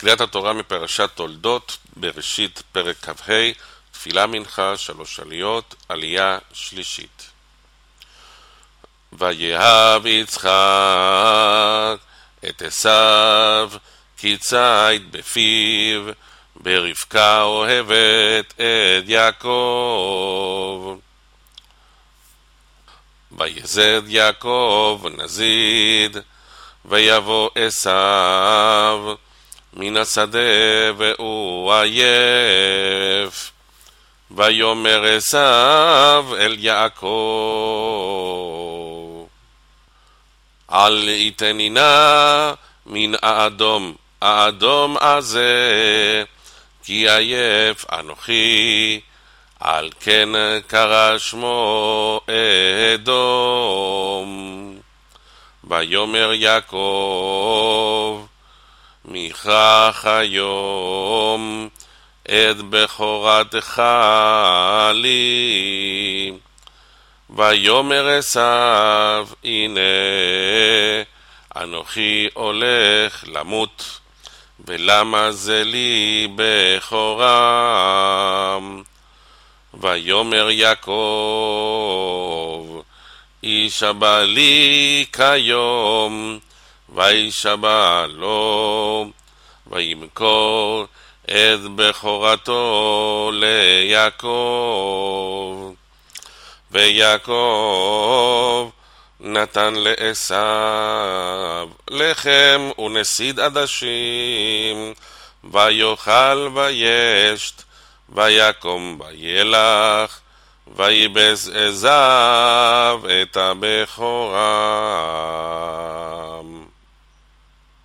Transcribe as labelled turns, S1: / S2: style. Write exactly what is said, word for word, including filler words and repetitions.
S1: קריאת התורה מפרשת תולדות, בראשית פרק כ"ה, תפילה מנחה, שלוש עליות, עלייה שלישית. ויהב יצחק את עשיו כי ציד בפיו, ברבקה אוהבת את יעקב. ויזד יעקב נזיד, ויבוא עשיו מן השדה והוא עייף. ויאמר עשיו אל יעקב, אל יתני נא מן האדום האדום הזה, כי עייף אנוכי, על כן קרא שמו אדום. ויאמר יעקב, מכרך היום את בכורתך לי. ויאמר עשיו, הנה אנוכי הולך למות, ולמה זה לי בכורה? ויאמר יעקב, יישבע לי כיום, וישבע לו, וימכור את בכורתו ליעקב. ויעקב נתן לעשיו לחם ונסיד עדשים, ויאכל וישת, ויקום וילך, ויבז עשיו את הבכורה.